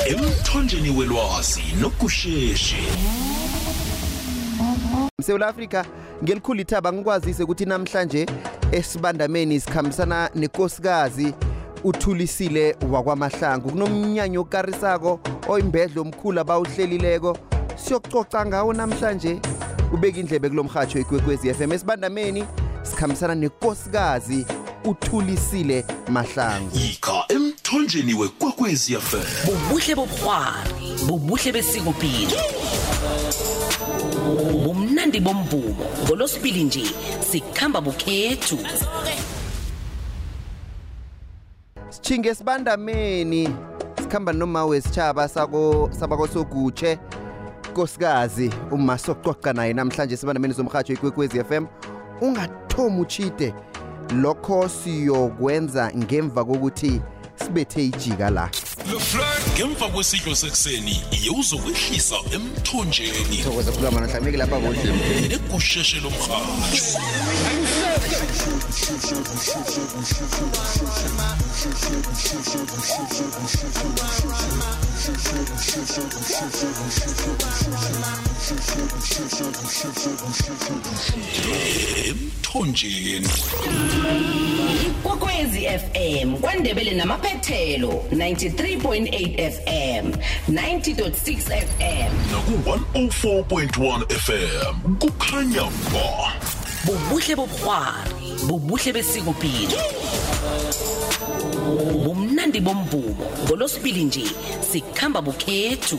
Emthonjeni welwazi nokusheshi. South Africa ngelikhulu ithaba ngikwazise ukuthi namhlanje esibandameni sikhambisana nenkosikazi uThulisile wakwaMahlangu kunomnyanyo okarisako oyimbedlo omkhulu abawuhlelileko siyococa ngawo namhlanje ubeka indlebe kulomhatsho iKwekwezi FM esibandameni sikhambisana nenkosikazi uThulisile Mahlangu Ika emthonjeni weKwekwezi FM Bubuhle bobukhwari bubuhle besikopilo Umnandi bomvumo ngolosibili nje sikhamba bukhethu Sichinge sibandameni sikhamba noma wesitshaba sabako Sogutshe nkosikazi uma sococa naye namhlanje sibandameni somhatsho iKwekwezi FM ungathomi uchide lokho siyokwenza ngemva kokuthi sibethe ijika la Le flag ngemva kwesidlo sekuseni uzokwehlisa emthonjeni thokoza kulama namhlanje lapha kodle ekusheshe lomhatsho emthonjeni Kwekwezi FM kwandebele namaphethelo 93.8 FM 90.6 FM naku 104.1 FM kukhanya ba bubuhle bobukhwari bubuhle besikopilo umnandi bomvumo ngolosibili nje sikhamba bukhethu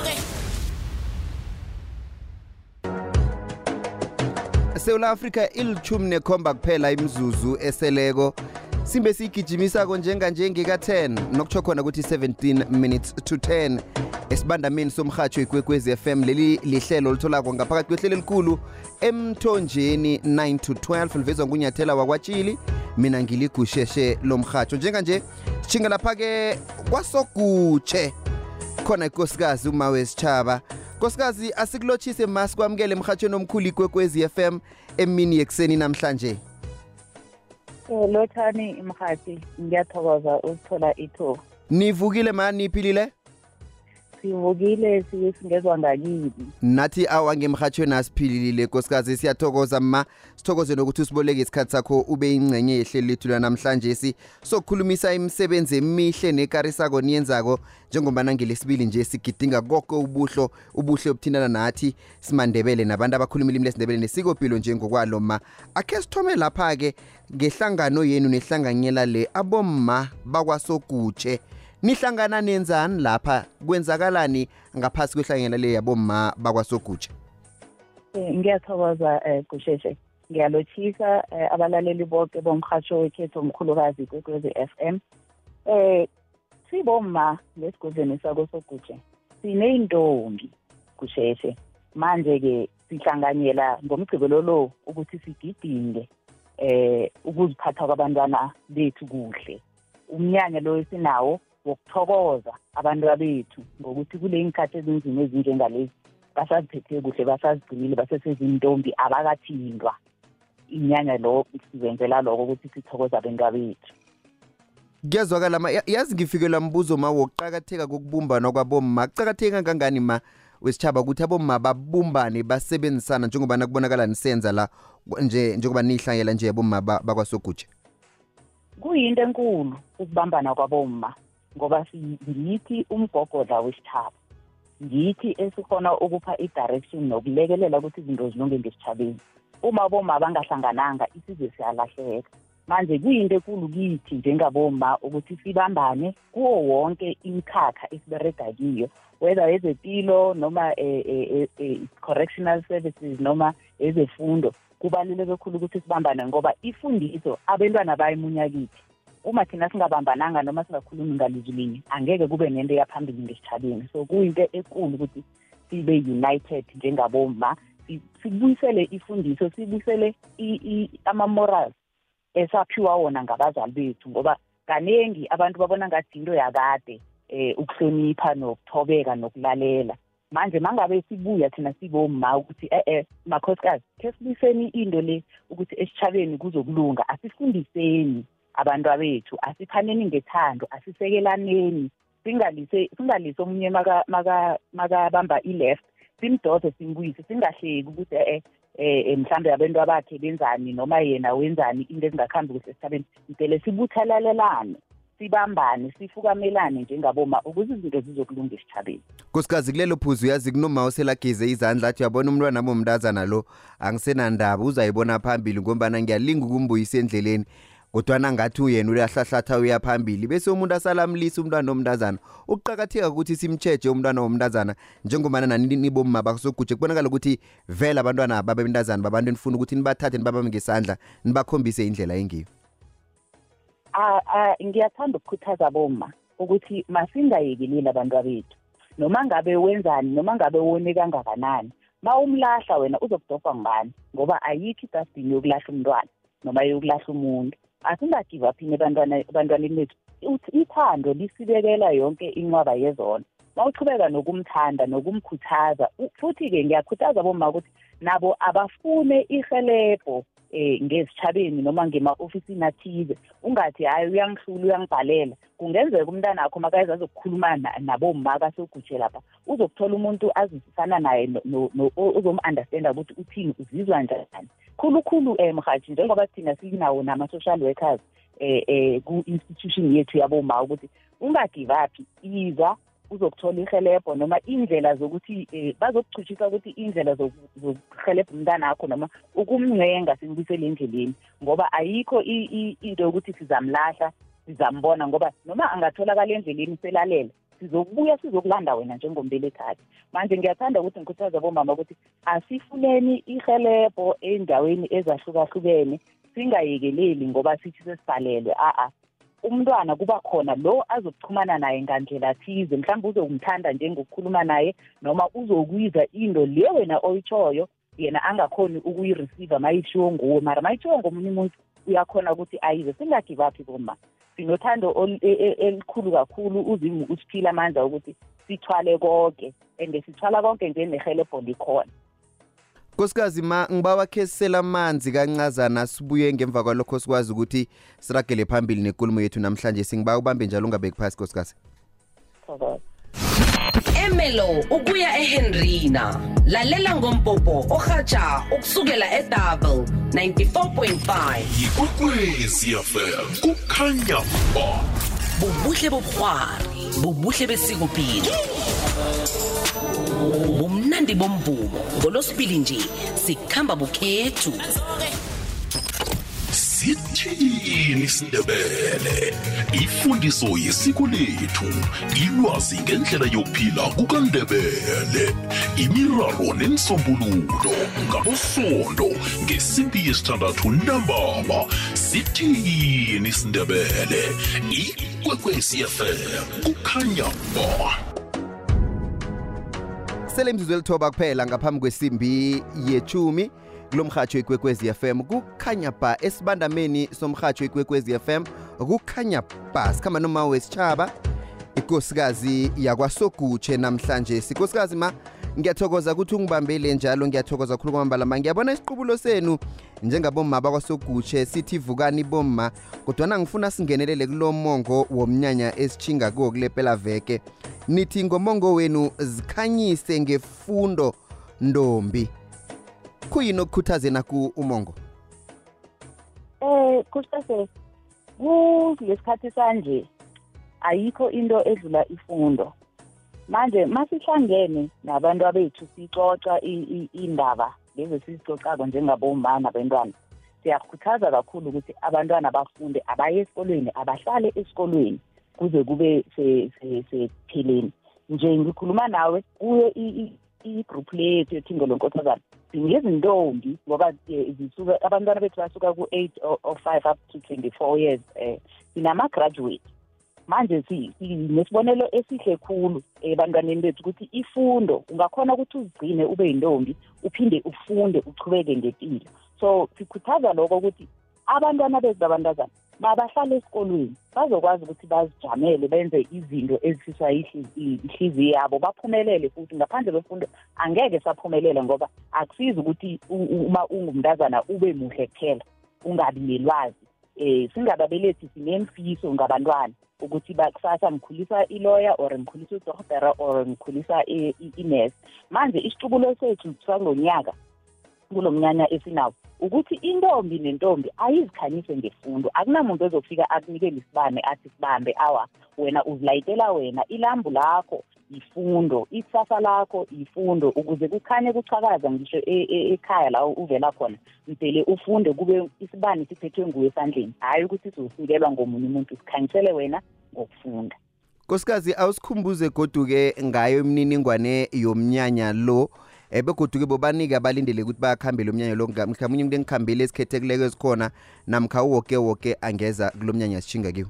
South Africa ilithumi nekhomba kuphela imzuzu eseleko simbe sigijimisa konjenganje ngeka10 nokutsho khona ukuthi 17 minutes to 10 esibandameni somhatsho iKwekwezi FM leli lihlelo litholako ngaphakathi kwehlelo elikhulu emthonjeni 9 to 12 livezwa nguNyathela wakwatshili mina ngiligusheshe lomhatsho njenganje sichinga lapha ke kwaSogutshe khona inkosikazi uma wesitshaba nkosikazi asikulochise mas kwamkele emhathweni omkhulu iKwekwezi FM emini yekuseni namhlanje Lothani imhathi ngiyathokoza ukuthola ithuba nivukile mani niphilile sivukile singezwa ngakibi nathi awangemhathweni asiphilile nkosikazi siyathokoza ma sithokoze nokuthi usiboleke isikhathi sakho ube ingcenye yehlelo lethu la namhlanje sokukhulumisa imisebenzi emihle nekarisako niyenzako njengoba nangelesibili nje sigidinga konke ubuhle obuthindana nathi simandebele nabantu abakhuluma ilimi lesindebele nesikopilo njengokwalo ma akhe sithome lapha ke ngehlangano yenu nehlanganyela le abomma bakwaSogutshe nihlangana nenzani lapha kwenzakalani ngaphasi kwehlanganyela le yabomma bakwaSogutshe ngiyathokoza kusheshe ngiyalochisa abalaleli bonke bomhatsho wekhetho omkhulukazi kwekwezi FM sibomma lesigodleni sakoSogutshe sineyintombi kusheshe manje ke sihlanganyela ngomgcibelo lo ukuthi sigidinge ukuziphatha kwabantwana bethu kuhle umnyanya lo esinawo wokuthokoza abantu bethu ngokuthi kule inkhathi ezinzima ezinjengalezi basaziphethe kuhle basazigcinile basesezintombi abakathindwa inyanya lo sivenzela lokho ukuthi sithokoza abantu bethu kuyazwakala yazi ngifikela mbuzo ma wokuqhakatheka kokubumbana kwabomma kuqhakatheka kangani ma wesitshaba ukuthi abomma babumbane basebenzisana njengoba nakubonakala nisenza la njengoba nihlangela nje abomma bakwaSogutshe kuyinto enkulu ukubambana kwabomma ngoba ngithi umgogodla wesitshaba ngithi esikhona ukupha i-direction nokulekelela ukuthi izinto zilunge ngesitshabeni uma abomma bangahlangananga isizwe siyalahleka manje kuyinto enkulu kithi njengabomma ukuthi sibambane kuwo wonke imikhakha esiberega kiyo whether ezempilo noma correctional services noma ezefundo kubaluleke kakhulu ukuthi sibambane ngoba ifundiso abantwana bayimunya kithi uma thina singabambananga noma singakhulumi ngalizwi linye angeke kube nento yaphambili ngesitshabeni so kuyinto enkulu ukuthi sibe united njengabomma sibuyisele ifundiso sibuyisele ama-morals esaphiwa wona ngabazali bethu ngoba kaningi abantu babona ngathi into yakade ukuhlonipha nokuthobeka nokulalela manje mangabe sibuya thina sibomma ukuthi makhosikazi ke sibuyiseni into le ukuthi esitshabeni kuzokulunga asifundiseni abantu bethu asiphaneni ngethando asisekelaneni singalise omunye makabamba i-left simdose simbuyise singahleki ukuthi mhlambe abantu abakhe benzani noma yena wenzani into ezingakhambi kuhle esithabeni impela sibuthalalelane sibambane sifukamelane njengaboma ukuze izinto zizokulunga esithabeni. Nkosikazi kulelo phuzu uyazi kunoma uselagize izandla athi yabona umntwana wami omntazana lo angisenandaba uzayibona phambili ngombana ngiyalinga ukumbuyisa endleleni kodwa ngathi uyena uyahlahlatha uya phambili bese umuntu asalamlisa umntwana omntazana ukuqhakatheka ukuthi simtsheje umntwana omntazana njengomana nani nibomma bakusoguje kubonakala ukuthi vela abantwana babemntazana babantu enifuna ukuthi nibathathe nibabame ngesandla nibakhombise indlela engiyo. Ngiyathanda ukukhuthaza abomma ukuthi masingayekeleli abantu bethu noma ngabe wenzani noma ngabe wone kangakanani umlahla wena uzokudofa ngani ngoba ayikho idustbin yokulahla umntwana noma yokulahla umuntu. Asingagive up ebantwaneni bethu. Ithando lisibekela yonke inqwaba yezona. Mawuchubeka nokumthanda nokumkhuthaza futhi-ke ngiyakhuthaza abomma ukuthi nabo abafune ihelebho ngesichabeni noma ngema-ofisini athize ungathi hayi uyangihlula uyangibhalela kungenzeka umntana akho makaze azokukhuluma nabomma kasoguje lapha uzokuthola umuntu azisana naye uzom-understanda ukuthi uthini uzizwa njani khulukhulu mhathi njengoba thina sinawo nama-social workers ku-institution yethu yabomma ukuthi ungagive up iza uzokuthola ihelebho noma indlela zokuthi bazokuchutshisa ukuthi indlela zokuhelebha umntana akho noma ukumncenga simbuyisele endleleni ngoba ayikho into yokuthi sizamlahla sizambona ngoba noma angatholakala endleleni selalela sizokubuya sizokulanda wena njengombelethakhe. Manje ngiyathanda ukuthi ngikhuthaza abomama ukuthi asifuneni ihelebho endaweni ezahlukahlukene singayekeleli ngoba sithi sesibhalelwe umntwana kuba khona lo azokuxhumana naye ngandlela thize mhlawumbe uzokumthanda njengokukhuluma naye noma uzokuyizwa into le wena oyitshoyo yena angakhoni ukuyireceive mayishiwo nguwe mara mayishiwo ngomunye umuntu uyakhona ukuthi ayize. Singagive up bomma sinothando elikhulu kakhulu uzimu usiphila amandla ukuthi sithwale konke and sithwala konke nje nehelebho likhona. Nkosikazi ngibawa khesela amanzi kancazana sibuye ngemva kwalokho sikwazi ukuthi siragele phambili nenkulumo yethu namhlanje singiba ubambe njalo ungabeki phasi nkosikazi. Emelo ukuya eHenrina lalela ngompopo ohatsha ukusukela eDouble 94.5 Ikwekwezi FM kukhanya ba bubuhle bobukhwari bubuhle besikupilo bumnandi bomvumo ngolosibili nje sikhamba bukhethu. Sithini isiNdebele ifundiso yesiko lethu ilwazi ngendlela yokuphila kukaNdebele imiraro nensombululo ngabosondo ngesimbi yesithandathu ntambama. Sithini isiNdebele Ikwekwezi FM kukhanya ba. Sele imzuzu elithoba kuphela ngaphambi kwesimbi ye-10 kulomhatsho Ikwekwezi FM kukhanya ba esibandameni somhatsho Ikwekwezi FM kukhanya ba sikhamba noma wesitshaba inkosikazi yakwaSogutshe namhlanje. Sinkosikazi ngiyathokoza ukuthi ungibambele njalo ngiyathokoza kakhulu kwamambala ngiyabona isiqubulo senu njengabomma bakwaSogutshe sithi vukani bomma kodwa ngifuna singenelele kulomongo womnyanya esichinga kuwo kulepela veke nithi ngomongo wenu zikhanyise ngefundo ndombi kuyini okukhuthazena ku umongo? Kusase kulesikhathi sanje ayikho into edlula ifundo. Manje masihlangene nabantu abethu sixoxa indaba lezi sizixoxako njengabomama nabantwana siyakhuthaza kakhulu ukuthi abantwana bafunde abaye esikolweni abahlale esikolweni kuze kube sepheleni. Nje ngikhuluma nawe kuyo i-group lethu eThingo loNkothazana singezintombi ngoba zisuka abantwana bethu basuka ku-8 or 5 up to 24 years sinama-graduate. Manje sinesibonelo esihle khulu ebantwaneni bethu ukuthi ifundo ungakhona ukuthi uzigcine ube yintombi uphinde ufunde uchubeke ngempilo. So sikhuthaza lokho ukuthi abantwana bethu babantazana mabahlale esikolweni bazokwazi ukuthi bazijamele benze izinto ezifiswa ihliziyo yabo baphumelele futhi ngaphandle kwefundo angeke saphumelela ngoba akusizi ukuthi uma ungumntazana ube muhle kuphela ungabi nelwazi singababelethi sinemfiso ngabantwana ukuthi bakusasa ngikhulisa ilawyer or ngikhulisa udokotela or ngikhulisa inurse. Manje isicubulo sethu sangonyaka kulomnyanya esinawo ukuthi intombi nentombi ayizikhanyise ngefundo. Akunamuntu ozofika akunikele isibane athi sibambe awa wena uzilayitela wena ilambu lakho ifundo, isasa lakho ifundo ukuze kukhanye kuchakaza ngisho ekhaya la uvela khona. Mtele ufunde kube isibane siphethwe nguwe esandleni, hayi ukuthi sizosikelwa ngomunye umuntu, sikhanyisele wena ngokufunda. Nkosikazi awusikhumbuze goduke ngayo imininingwane yomnyanya lo begoduke bobanika abalindele ukuthi bayakhambela umnyanya lo mhlawumnye umuntu engikhambile esikhethekileko ezikhona namkha woke angeza kulomnyanya sishinga kiwo.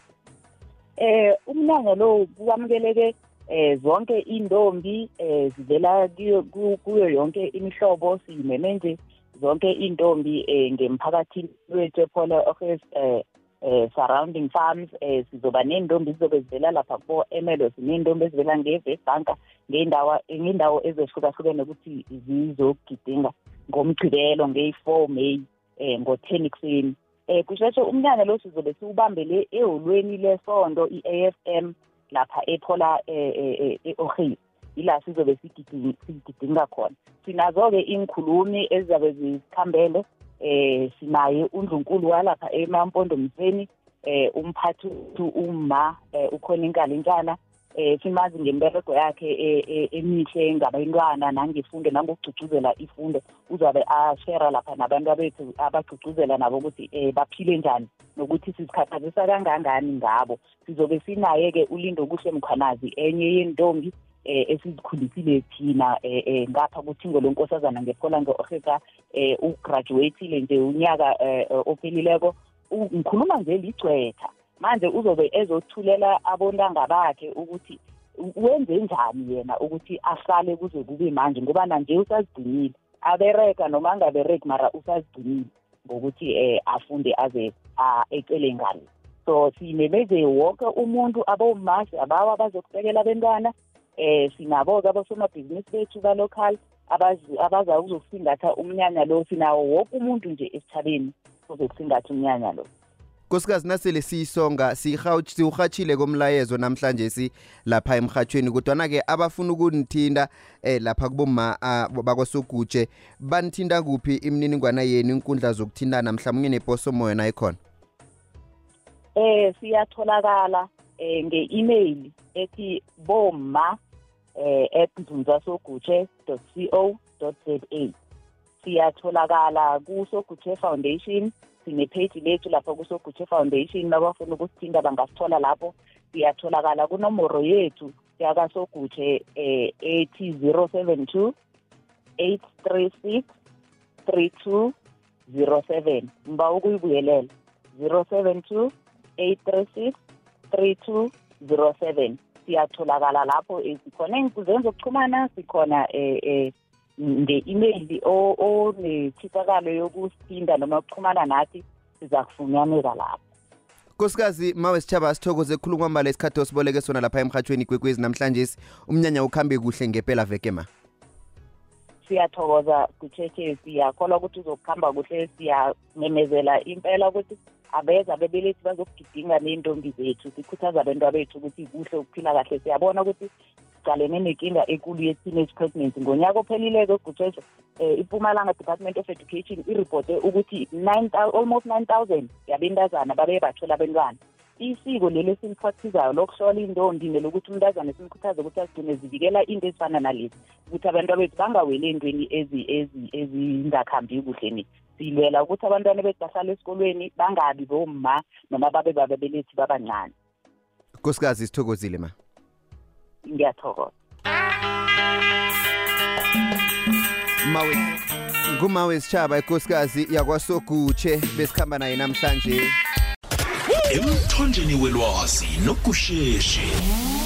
Umnyanya lo kuyamukeleke zonke intombi zivela kuyo yonke imihlobo, simeme nje zonke intombi ngemphakathini wethu ePola Office surrounding farms. Sizoba nentombi zizobe zivela lapha kubo Emelo, sinentombi ezivela ngeVestbank ngendawo ezehlukahlukene ukuthi zizogidinga ngomgcibelo nge-4 May ngo-10 ekuseni. Kusheshe umnyanya lo sizobe siubambele eholweni lesonto i-AFM lapha ePola eOhisi, ila sizobe sigidinga khona. Sinazo-ke inkhulumi ezizabe zikhambele, sinaye uNdlunkulu walapha eMampondomiseni, umphathi uma ukhona inkalinkana, simazi ngemberego yakhe emihle ngabantwana nangefundo nangokugcugcuzela ifundo. Uzabe ashare lapha nabantu bethu abagcugcuzela nabo ukuthi baphile njani nokuthi sizikhathazisa kangangani ngabo. Sizobe sinaye-ke uLindo Kuhle Mkhwanazi, enye yentombi esizikhulisile thina ngapha kuThingo lonkosazana ngePola nge-Ofisa, ugraduateile nje unyaka ophelileko. Ngikhuluma nje ligcwetha manje uzobe ezothulela abontanga bakhe ukuthi wenze njani yena ukuthi ahlale kuze kube manje, ngoba nanje usazigcinile abereka noma angabereki mara usazigcinile ngokuthi afunde aze ecele ngalo. So simemeze wonke umuntu, abomasi abawa abazokusekela abantwana, sinabo-ke abosomabhizinisi bethu ba-local abaza ukuzokusingatha umnyanya lo. Sinawo wonke umuntu nje esithabeni ozokusingatha umnyanya lo. Nkosikazi nasele siyisonga siwuhatshile komlayezo namhlanje lapha emhathweni, kodwana-ke abafuna ukunithinda lapha kuboma bakwaSogutshe banithinda kuphi imininingwana yenu, inkundla zokuthintana mhlawumnye neposomoya na ikhona? Siyatholakala nge-email ethi bomma@mzunzasogutshe.co.za. Siyatholakala kuSogutshe Foundation, sinepage lethu lapho kuSogutshe Foundation, nabafuna ukusithinta bangasithola lapho. Siyatholakala kunomoro yethu yakaSogutshe ethi 072 836 3207. Ngiba ukuyibuyelela 072 836 3207. Siyatholakala lapho. Sikhona inkundla zokuxhumana, sikhona nge-email onethisakalo yokusithinda noma ukuxhumana nathi, sizakufunyaneka lapho. Nkosikazi mawe Sitshaba, sithokoze khulu kwambala isikhathi osiboleke sona lapha emhathweni Kwekwezi namhlanje. Umnyanya ukhambe kuhle ngempela veke ma. Siyathokoza kuTshetshe, siyakholwa ukuthi uzokuhamba kuhle. Siyamemezela impela ukuthi abeza ababelethi bazokugidinga nentombi zethu, sikhuthaza abantu bethu ukuthi kuhle ukuphila kahle. Siyabona ukuthi sicalene nenkinga enkulu ye-teenage pregnancy. Ngonyaka ophelileko kuTshetshe iMpumalanga Department of Education ireporte ukuthi almost 9,000 yabentazana babe bathola abantwana. Isiko leli esiliphathizayo lokuhlola intombi nelokuthi umntazana simkhuthaze ukuthi azigcine zivikela into ezifana nalezi, ukuthi abantu bethu bangaweli entweni ezingakhambi kuhle. Silwela ukuthi abantwana bethu bahlale esikolweni, bangabi bomma noma babe babelethi babancane. Nkosikazi sithokozile ma. Ngiyathokoza. Ngumawe Sitshaba, inkosikazi yakwaSogutshe, besikhamba naye namhlanje emthonjeni welwazi nokusheshi.